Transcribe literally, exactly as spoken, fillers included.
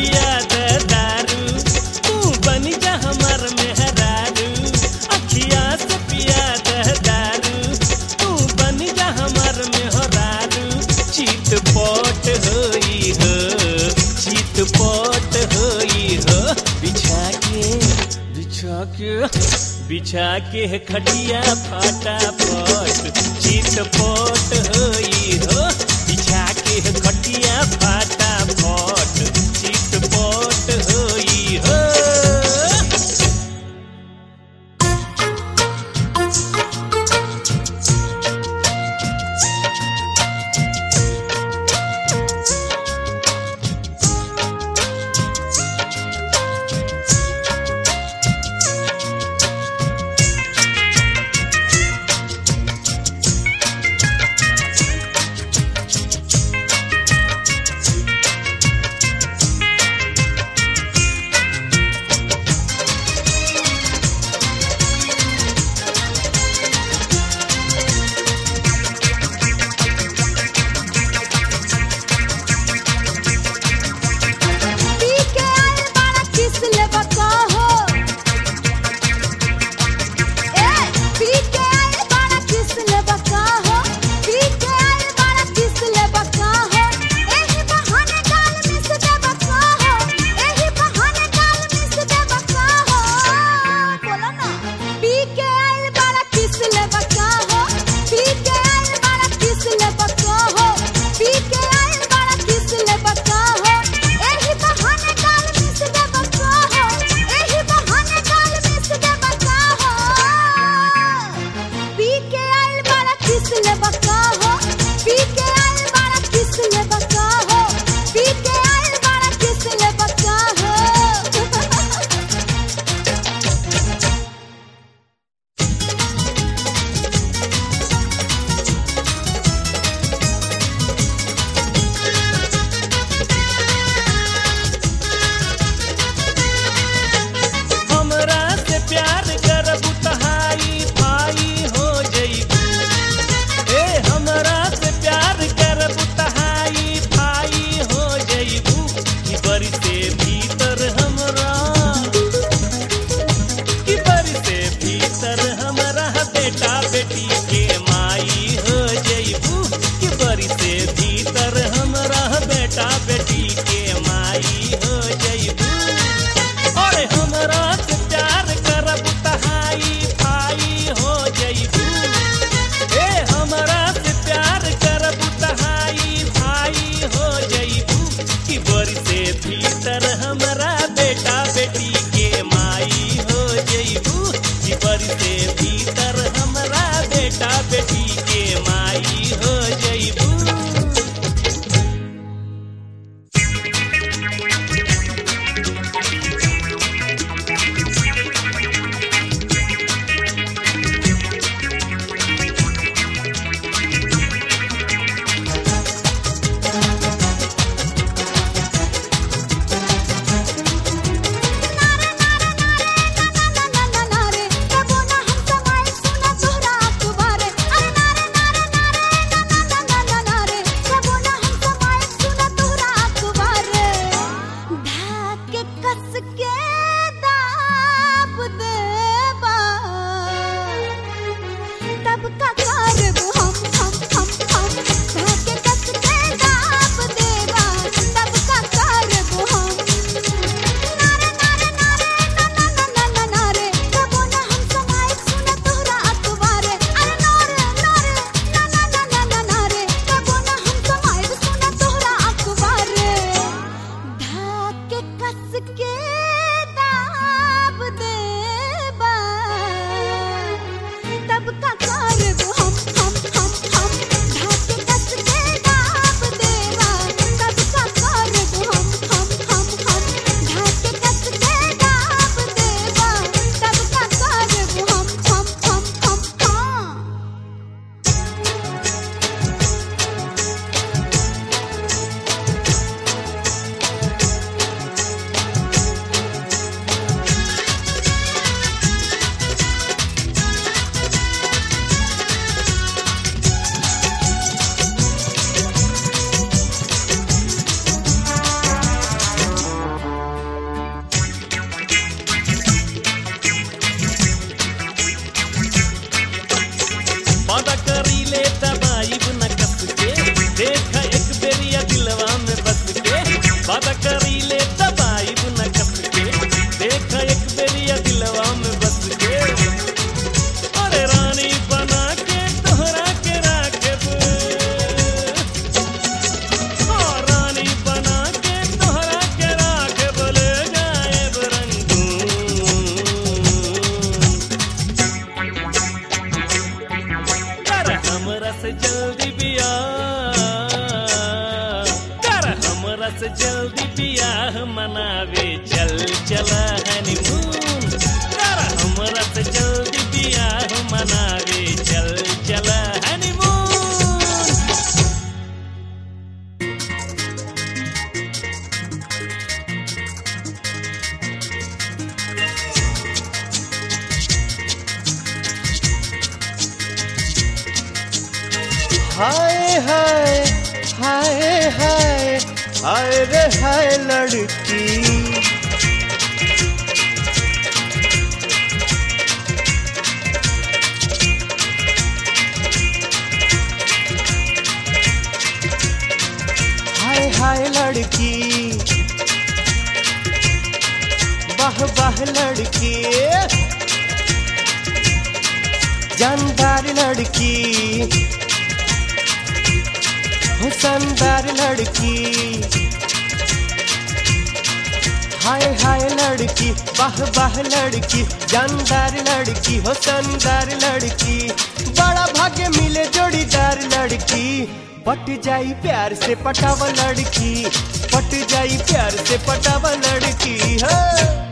पिया दे दारू, तू बन जा हमर मेहरारू। अखिया से पिया दे दारू, तू बन जा हमर मेहरारू। चितपट होई हो, चितपट होई हो, बिछा के बिछा के बिछा के खटिया फाटा पट। चितपट होई हो, बिछा के खटिया फाटा पट। चितपट होई हो। हमरा से जल्दी बियाह कर, हमरा से जल्दी बियाह मनावे चल चला हनीमून कर, हमरा से जल्दी बियाह मनावे चल चला हनीमून। हाय हाय हाय हाय हाय रे हाय लड़की, हाय हाय लड़की, वाह वाह लड़की, जानदार लड़की, शानदार लड़की, हाय हाय लड़की, वाह वाह लड़की, जानदार लड़की हो शानदार लड़की, बड़ा भाग्य मिले जोड़ीदार लड़की, पट जाई प्यार से पटावा लड़की, पट जाई प्यार से पटावा लड़की है।